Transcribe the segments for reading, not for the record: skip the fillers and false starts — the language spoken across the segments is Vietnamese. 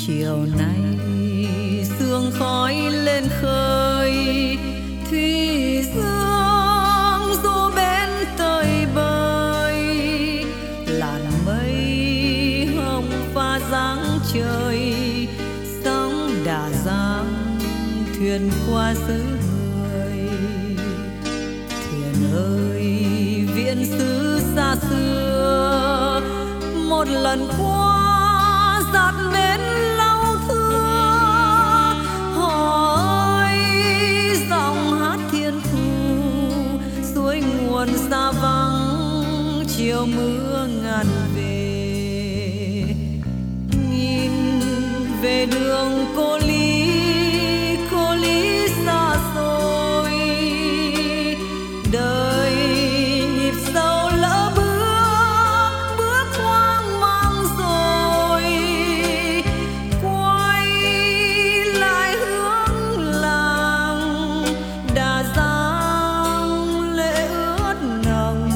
chiều nay sương khói lên khơi, thủy dương du bên tơi bời, làn mây hồng pha dáng trời, sóng đà giang thuyền qua xứ người. Thuyền ơi viễn xứ xa xưa, một lần qua dạt bến lâu thưa. Hò ơi giọng hát thiên thu, suối nguồn xa vắng chiều mưa ngàn về. Nhìn về đường cô Lý xa xôi, đời nhịp sâu lỡ bước hoang mang rồi. Quay lại hướng làng, Đà Giang lệ ướt nồng.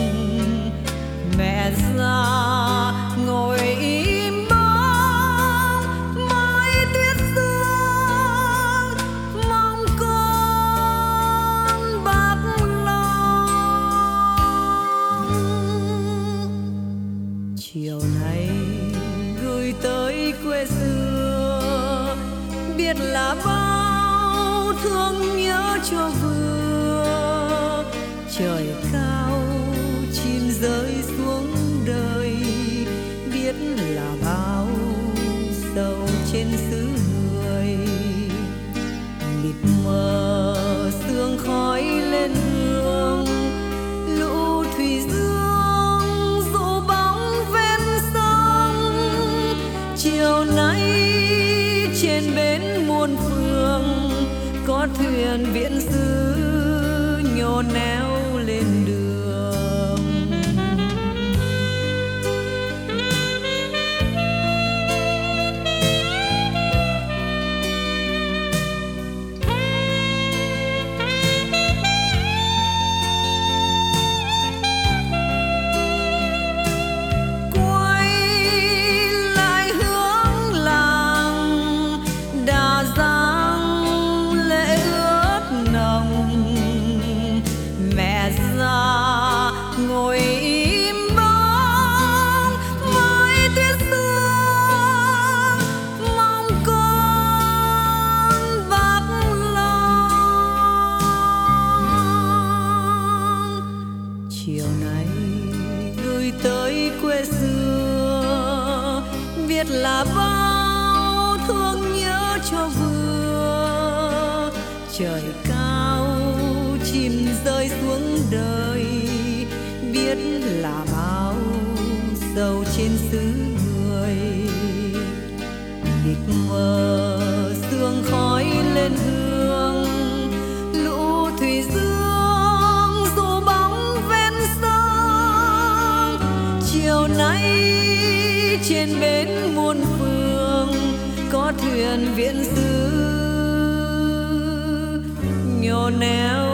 Mẹ già ngồi im bóng mái tuyết sương, mong con bác lòng. Chiều nay gửi tới quê xưa, biết là bao thương nhớ cho vừa. Trời cao chim rơi xuống đời, biết là bao sầu trên xứ người. Mịt mờ sương khói lên hương, lũ thủy dương dụ bóng ven sông. Chiều nay trên bến muôn phương, có thuyền viễn xứ nhô néo lên đường. Quay lại hướng làng, Đà Giang lệ ướt nồng. Mẹ già ngồi im bóng mái tuyết sương, mong con bác lòng. Chiều nay gửi tới quê xưa, biết là bao thương nhớ cho vừa. Trời cao chim rơi xuống đời, biết là bao sầu trên xứ người. Mịt mờ sương khói lên hương, lũ thủy dương dù bóng ven sông. Chiều nay trên bến muôn phương, có thuyền viễn xứ nhô néo